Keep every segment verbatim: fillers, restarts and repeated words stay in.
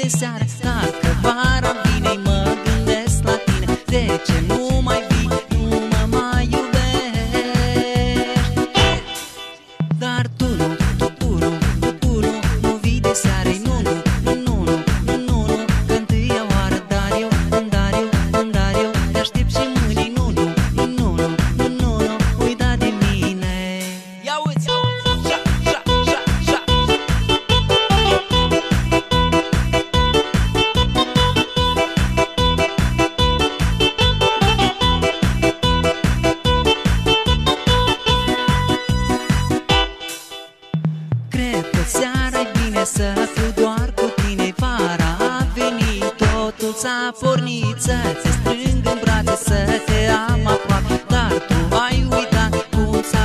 seara. Dacă vara vine, mă gândesc la tine. De ce nu mai vii, nu mă mai iubești? Dar tu nu, tu, tu nu, tu, tu nu, nu vii de seară. Nu, nu, nu, nu, nu, nu, nu, că întâia oară. Dar eu, dar eu, dar eu te aștept și mâine. Nu, nu, nu, nu, nu, nu, nu, uita de mine. Ia uite! Cred că seara-i bine să fiu doar cu tine. Vara a venit, totul s-a pornit. Să te strâng în brațe, să te am aproape. Dar tu ai uitat cum s-a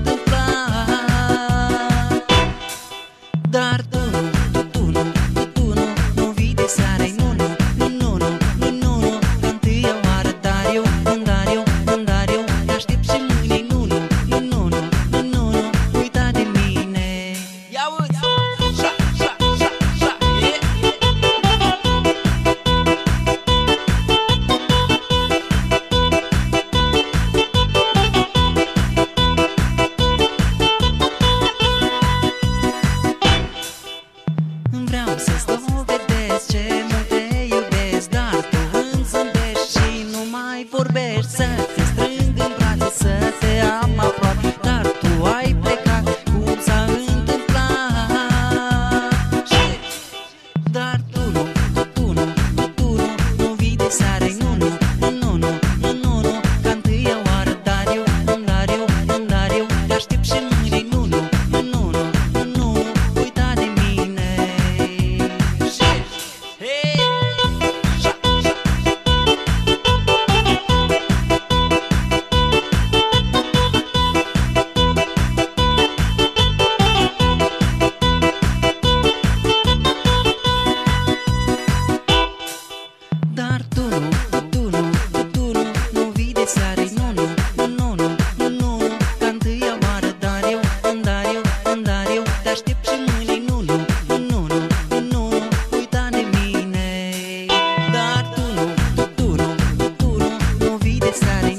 întâmplat. Dar tu nu, tu, tu nu, tu, tu nu, nu vii de seară. Nu, nu, nu, nu, nu, nu, nu, nu, că întâia oară. Dar eu, dar eu, dar eu te aștept și mâine. Nu, nu, nu, nu, nu, nu, nu, nu, uita de mine. Ia uite! Șa, șa, șa, șa, yeah. Vreau să-ți dovedesc ce mult te iubesc. Dar tu îmi zâmbești și nu mai vorbești. Să te strâng în brațe, să te am aproape. Dar tu ai plecat, cum s-a întâmplat. Dar tu nu, tu, tu nu, tu, tu nu, nu vii de seară. Nu, nu, nu, nu, nu, nu, nu, nu, că întâia oară. Dar eu, dar eu, dar eu te aștept și mâine. Nu, nu, nu, nu, nu, nu, nu, uita de mine. Hey! Șa, șa. Dar tu nu, tu nu, tu nu, nu vii de seară. Nu, nu, nu, nu, nu, nu, nu, că întâia oară. Dar eu, dar eu, dar eu te aștept și mâine. Nu, nu, nu, nu, nu, nu, uita de mine. Dar tu nu, tu, tu nu, tu, tu nu, nu vii de seară.